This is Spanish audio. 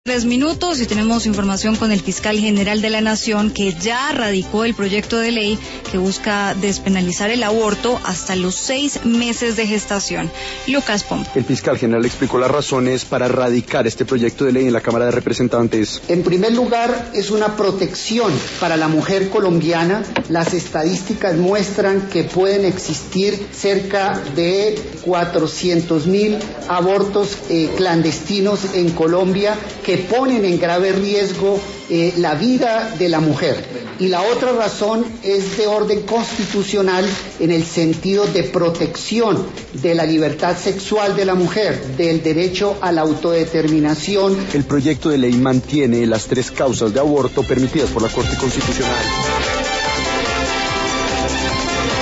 3 minutos y tenemos información con el fiscal general de la Nación que ya radicó el proyecto de ley que busca despenalizar el aborto hasta los 6 meses de gestación. Lucas Pomp. El fiscal general explicó las razones para radicar este proyecto de ley en la Cámara de Representantes. En primer lugar, es una protección para la mujer colombiana. Las estadísticas muestran que pueden existir cerca de 400.000 abortos clandestinos en Colombia que ponen en grave riesgo la vida de la mujer. Y la otra razón es de orden constitucional en el sentido de protección de la libertad sexual de la mujer, del derecho a la autodeterminación. El proyecto de ley mantiene las 3 causas de aborto permitidas por la Corte Constitucional.